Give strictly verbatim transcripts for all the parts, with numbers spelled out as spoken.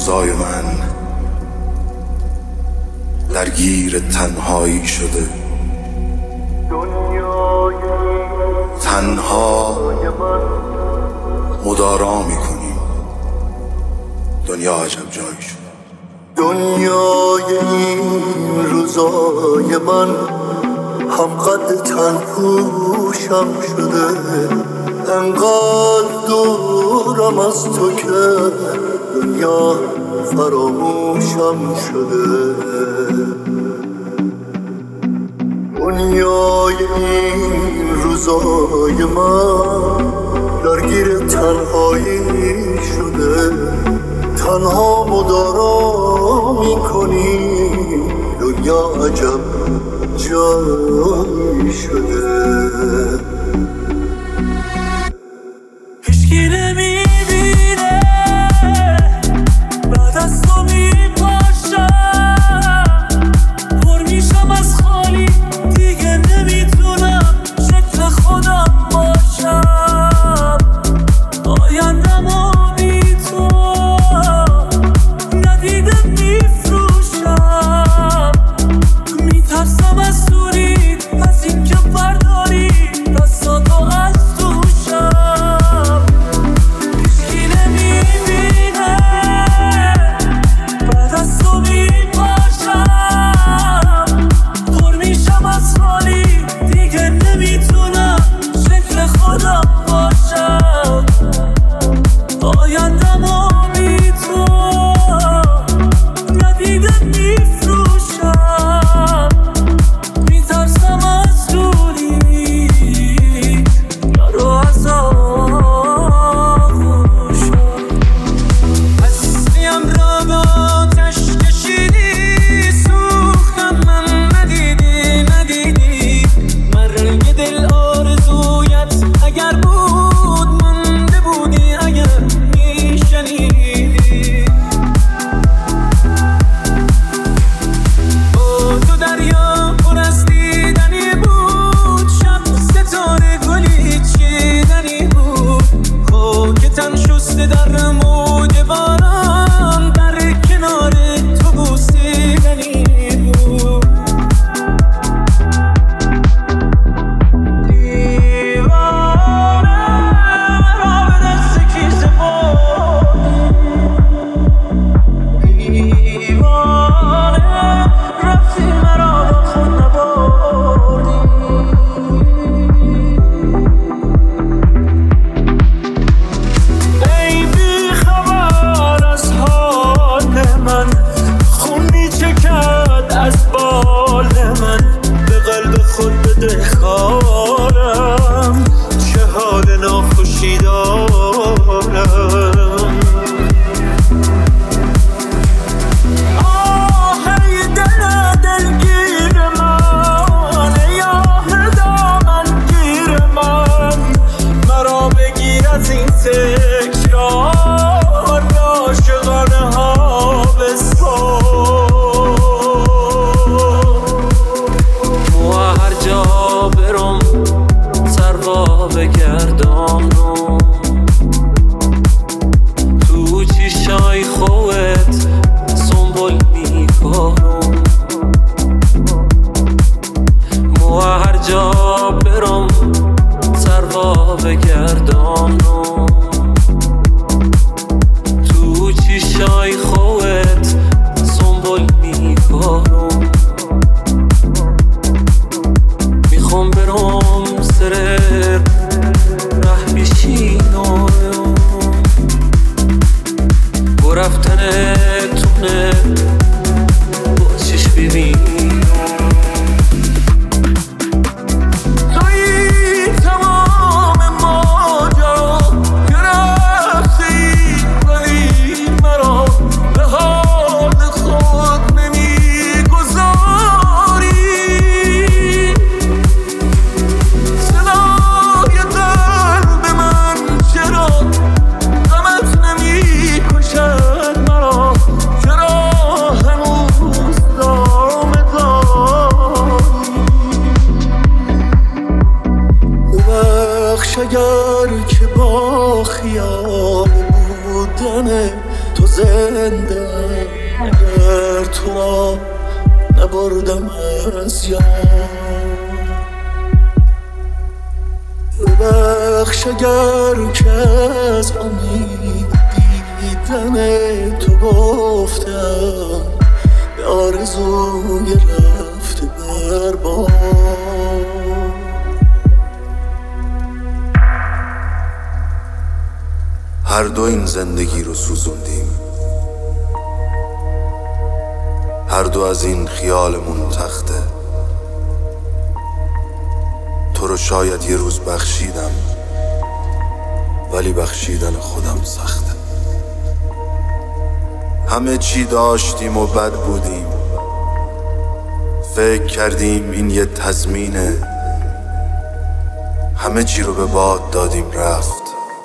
روزای من درگیر تنهایی شده. تنها مدارا میکنیم، دنیا عجب جایی شده. دنیای این روزای من هم قد تن پوشم شده، انقدر دورم از تو که دنیا فراموشم شده. دنیای این روزای من درگیر تنهایی شده، تنها مدارا میکنی، دنیا عجب جایی شده. هیچکی نمیبینه بعد از تو میپاشم، پر میشم از خالی، دیگه نمیتونم شکل خودم باشم. آیندمو بی تو ندیده میفروشم، میترسم از دوری، از این که برداری دستاتو از دوشم. هیچکی نمیبینه بعد از تو میپاشم، پر میشم از خالی، دیگه نمیتونم شکل خودم باشم. آیندمو بی تو ندیده میفروشم، میترسم از دوری یارو از آغوشم. هستیم را به آتش کشیدی، سوختم من ندیدی ندیدی، مرگ دل آرزویت اگر بود مانده بودی، اگر میشنیدی. با تو دریا پر از دیدنی بود، شب ستاره گلی چیدنی بود، خاک تن شسته در موج باران، در کنار تو بوسیدنی بود. دیوانه مرا به دست کی سپردی، دیوانه رفتی مرا با تو را نبردم از یاد. ببخش اگر که از امید دیدن تو گفتم به آرزوی رفته برباد. هر دو این زندگی رو سوزوندیم، هر دو از این خیالمون تخته. تو رو شاید یه روز بخشیدم، ولی بخشیدن خودم سخته. همه چی داشتیم و بد بودیم، فکر کردیم این یه تضمینه. همه چی رو به باد دادیم رفت،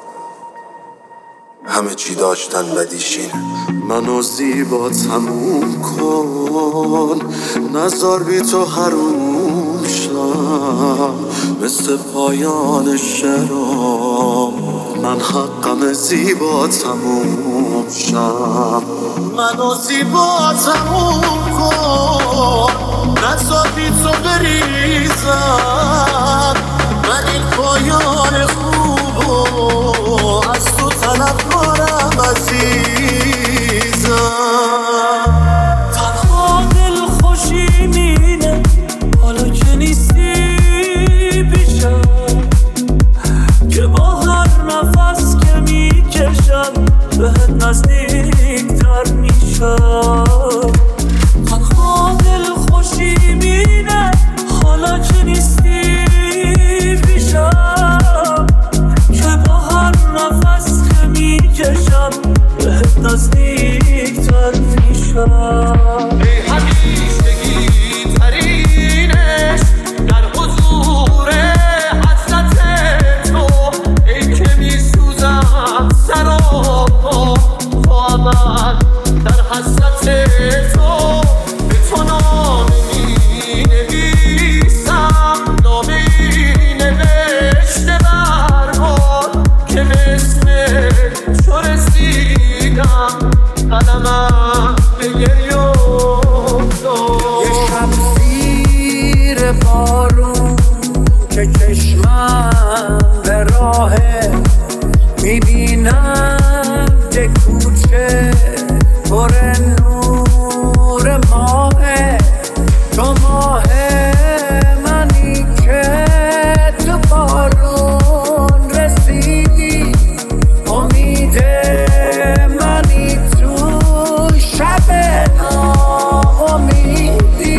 همه چی داشتن بدیشینه. منو زیبا تموم کن، نذار بی تو حروم شم. مثل پایان شرام من حقم زیبا تموم شم. منو زیبا تموم کن، نذار بی تو بریزم. من این پایان خوبو از تو طلب کنم عزیزم. تنها دل خوشی مینه حالا که نیستی پیشم، که با هر نفس که میکشم بهت نزدیک تر میشم. تنها دل خوشی مینه حالا که نیستی پیشم، که با هر نفس که میکشم بهت نزدیک تر میشم. ای همیشگی ترینش در حضور حضرت تو، ای که میسوزم سر و پا من در حضرت تو. به تو نامه مینویسم، نامه ای نوشته برباد که به اسم تو رسیدم. قلمم به گریه افتاد. یه شب زیر بارون که چشمم به راهه، میبینم یه کوچه پر نور ماهه. تو ماه منی که تو بارون رسیدی، امید منی تو شب ناامیدی.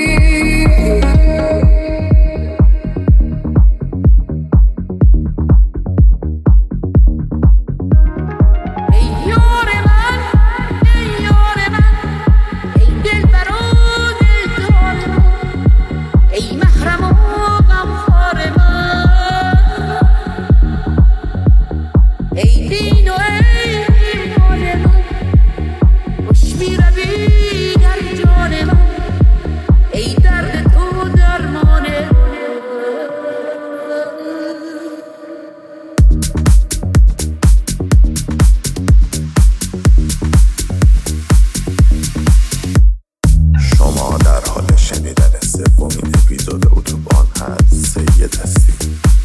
ای یار من، ای یار من، ای دلبر و دلدار من، ای محرم و غمخوار من، ای دین و ای ایمان من، خوش میروی در جان من، ای درد تو درمان من. شما در حال شنیدن سومین اپیزود اتوبان هست. سید هستی.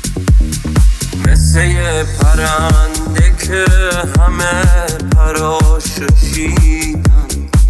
مثل یه پرنده که همه پراشو شیدم،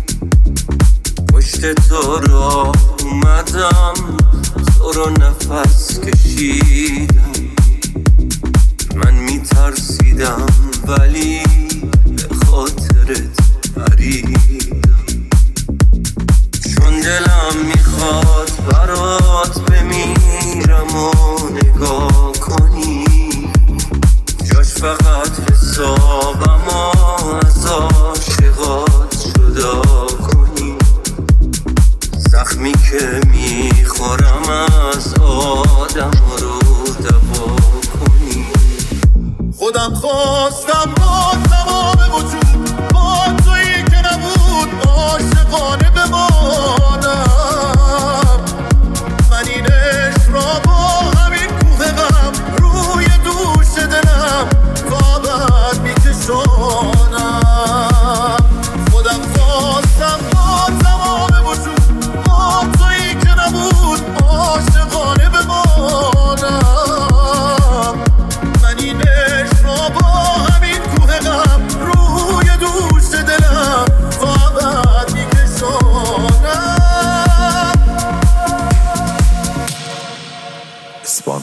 پشت تو را اومدم، تو رو نفس کشیدم. من میترسیدم ولی به خاطرت پریدم، چون دلم میخواد برات بمیرم و نگاه کنی. جاش فقط حسابم و از عاشقات جدا کنی. زخمی که میخورم از آدم رو دوا کنی. خودم خواستم با تمام وجود، با تویی که نبود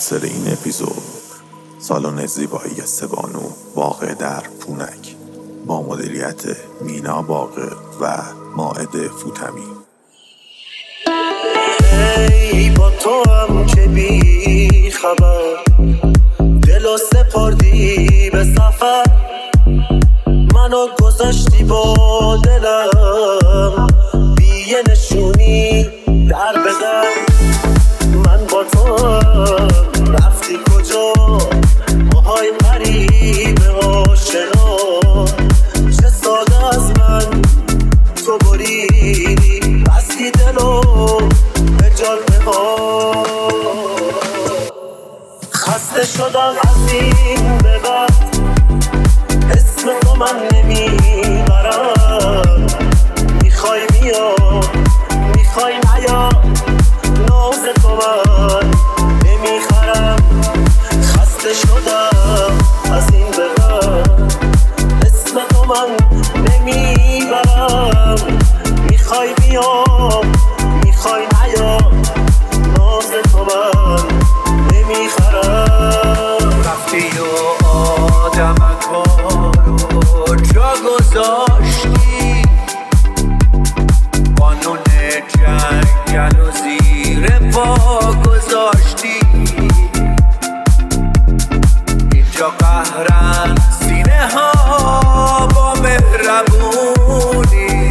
اسپانسر این اپیزود سالن زیبایی سه‌بانو واقع در پونک با مدیریت مینا باقر و مائده فوتمی. ای با تو هم که بی خبر دلو سپردی به سفر، منو گذاشتی با دلم بی یه نشونی در بدم. من با تو رفتی کجا ماهای غریب آشنا، چه ساده از من تو بریدی بستی دلو به جاده ها. خسته شدم از این به بعد اسم تو من نمیبرم، میخوای بیا میخوای نیا ناز تو من نمیخرم. خسته شدم از این به بعد اسم تو من نمیبرم، میخوای بیا میخوای نیا ناز تو من نمیخرم. رفتی و آدمک ها رو جا گذاشتی، قانون جنگل و زیر پا گذاشتی. اینجا قهرن سینه ها با مهربونی،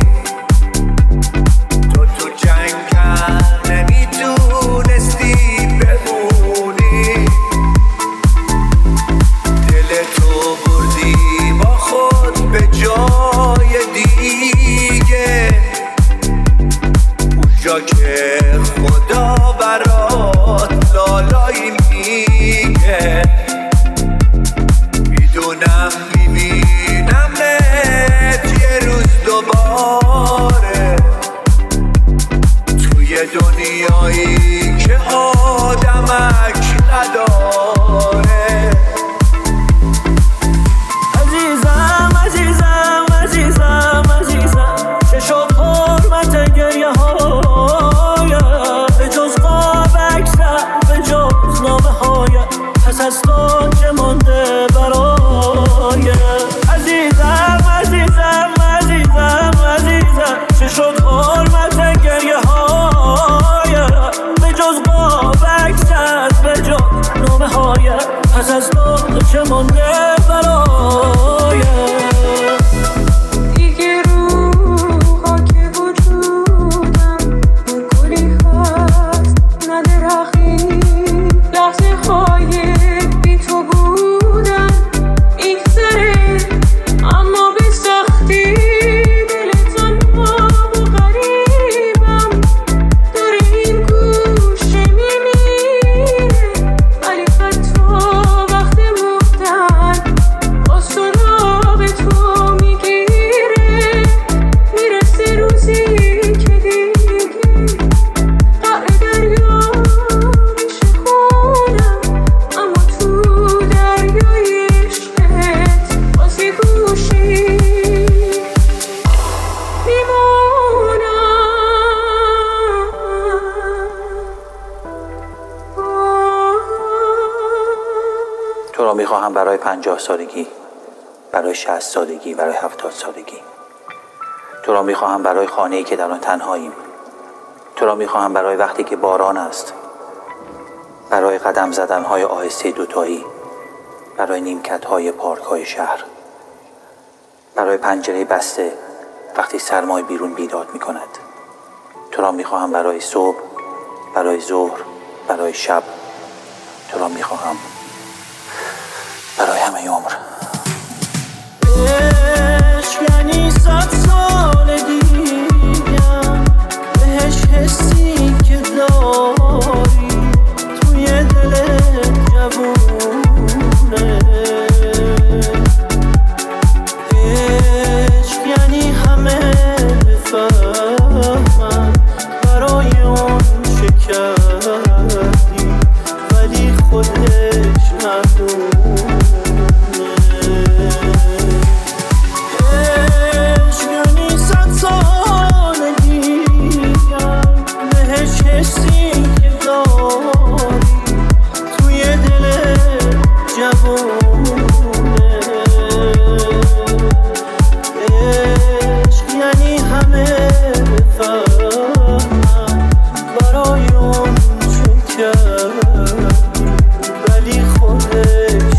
تو تو جنگل نمیتونستی بمونی. دل تو بردی با خود به جای دیگه، اونجا که خدا برات لالایی میگه. میدونم میبینمت یه روز دوباره توی دنیایی که آدمک نداره. عزیزم عزیزم عزیزم عزیزم چشم حرمت گریه هایم، به جز قاب اکثر به جز نامه هایم، پس از تو چه مانده برایم. عزیزم عزیزم عزیزم عزیزم چشم حرمت گریه هایم، به جز قاب اکثر به جز نامه هایم، پس از تو چه مانده برایم. دیگه رو خاک وجودم گلی هست نه درخی، لحظه های بی تو بودن میگذره اما به سختی. دل تنها و غریبم داره این گوشه میمیره، ولی حتی وقت مردن با سراغ تو میگیره. میرسه روزی که دیگه قعر دریا میشه خونم، اما تو دریای عشقت باز یه گوشی میمونم. تو را میخواهم برای پنجاه سالگی، برای شصت سالگی، برای هفتاد سالگی. تو را میخواهم برای خانه‌ای که در آن تنهاییم. تو را میخواهم برای وقتی که باران است، برای قدم زدنهای آهسته دوتایی، برای نیمکت‌های پارک‌های شهر، برای پنجره بسته وقتی سرمای بیرون بیداد میکند. تو را میخواهم برای صبح، برای ظهر، برای شب. تو را میخواهم برای همه عمر. عشق یعنی صد سال دیگم، بهش حسی که داری توی دل جوونه. عشق یعنی همه بفهمن برای اون چه کردی، ولی خودش ندونه. حسی که داری توی جوونه. عشق یعنی همه بفهمن برای اون چون کرد ولی خودش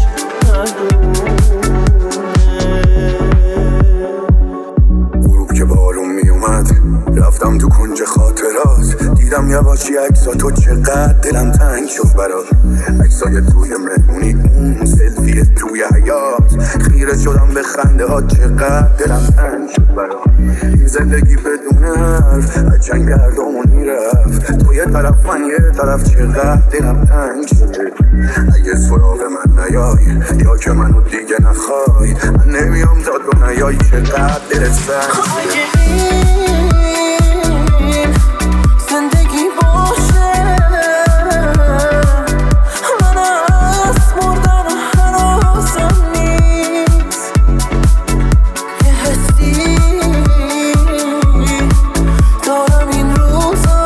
غروب که بالون می اومد رفتم تو کنج خاطرات، دیدم یواشی عکسا تو چقدر دلم تنگ شد برات. عکسای توی مهمونی، اون سلفی توی حیات، خیره شدم به خنده ها چقدر دلم تنگ شد برات. این زندگی بدون حرف از چنگ گردامون میرفت، تو یه طرف من یه طرف چقدر دلم تنگ شد. اگه سراغ من نیای یا که منو دیگه نخوای، من نمیام داد رو نیای چقدر دلت سنگ شد. زندگی باشه من از مردن حراسم نیست، یه حسی دارم این روزا،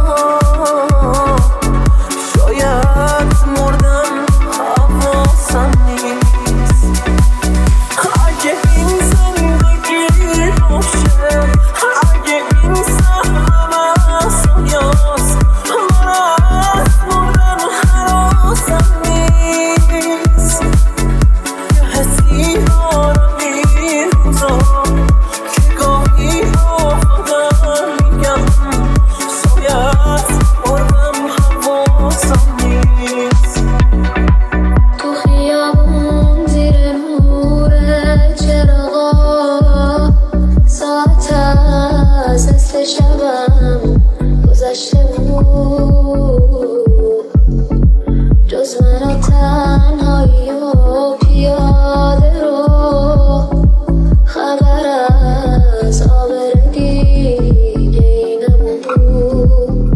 شاید مردم حواسم نیست. اگه این زندگی باشه، اگه این سهرم از دنیاست، من از مردن حراسم نیست، یه حسی دارم این روزا که گاهی با خودم میگم شاید مردم حواسم نیست. تو خیابون زیر نور چراغا ساعت از نصف شبم گذشته بود، جز من و تنهایی و پیاده رو خبر از آبر دیگه ای نبود.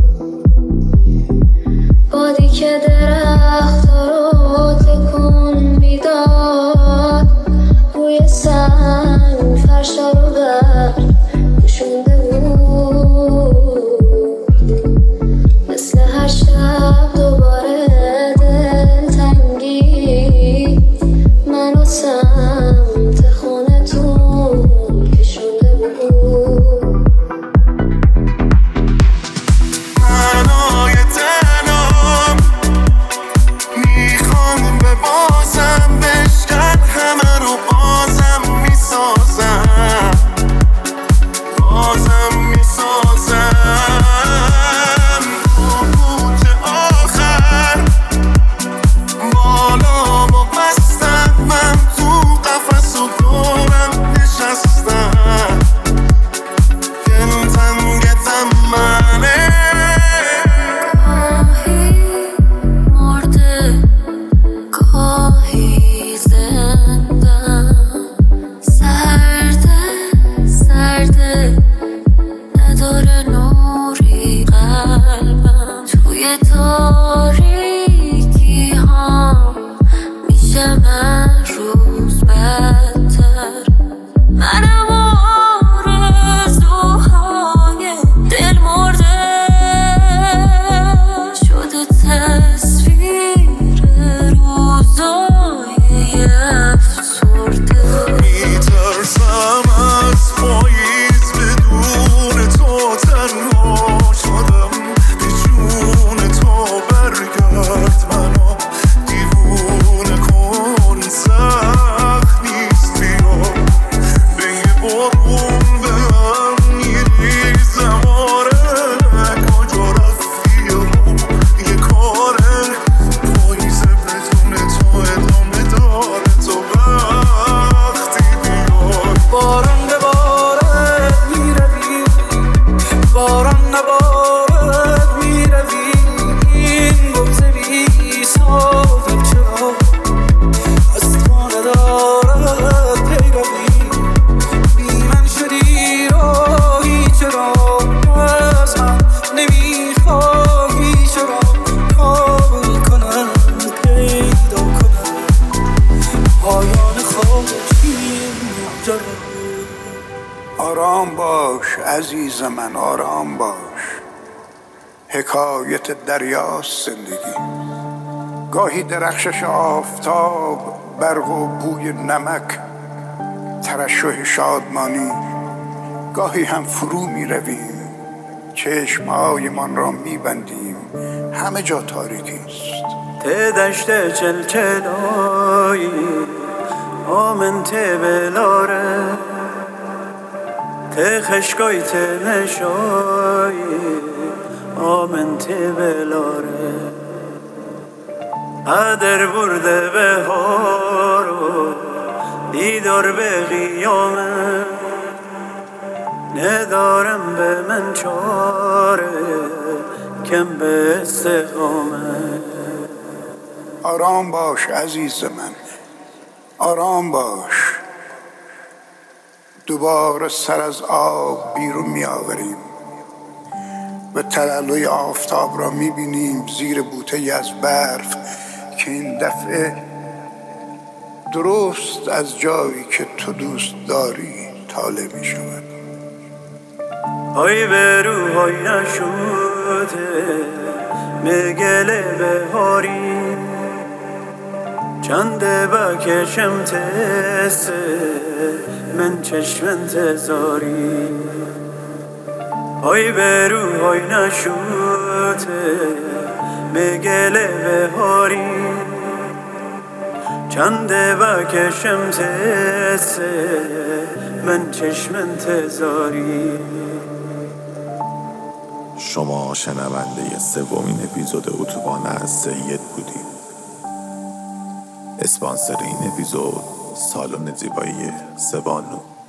بادی که درختا رو تکون میداد، روی سنگ فرشا رو بر پوشونده بود. مثل هر شب دوباره دلتنگی منو سمت خونتون کشونده بود. منای تنام میخوام به بازم بشکن، همه رو بازم میسازم، بازم میسازم. روز آخر بالامو بستم، من تو قفس و دورم نشستم، گلتنگتم منه. گاهی مرده گاهی زندم، سرده سرده نداره نوری قلبم، توی تاریکی ها میشه من روز بدتر. منم آرزوهای دل مرده شده تصویر روزای افسرده. میترسم از پاییز بدون تو تنها شدم، به جون تو برگرد منو دیوونه کن، سخت نیست بیا به یه بارون به هم میریزم. آره کجا رفتی رو یه کاره پاییز بدون تو ادامه داره، تو وقتی بیای. باران نبارد میروی، باران نبارد میروی، این بغض بی سالی چرا از تو ندارد پیروی. بی من شدی راهی چرا از من نمیخواهی، چرا کابل کنم پیدا کنم پایان خواهش این ماجرا. آرام باش عزیز من، آرام باش، حکایت دریاست زندگی. گاهی درخشش آفتاب، برق و بوی نمک، ترشح شادمانی. گاهی هم فرو می رویم، چشمهایمان را می بندیم، همه جا تاریکی است. ته دشت چلچلایی آمن ته بلاره، ته خشکای ته نشایی آمن ته بلاره. قدر برده به هارو دیدار به قیامه، ندارم به من چاره کم به استقامه. آرام باش عزیز من، آرام باش. دوباره سر از آب بیرون می آوریم و تلالوی آفتاب را می بینیم زیر بوته از برف که این دفعه درست از جایی که تو دوست داری طالع می شود. های به روحای نشوده مگله بهاری، چنده بکشم تسه من چشم انتظاری. های به روحای نشوده مگله بهاری، چنده بکشم تسه من چشم انتظاری. شما شنونده سومین اپیزود اتوبان از سید بودید. اسپانسر این اپیزود سالن زیبایی سبانو.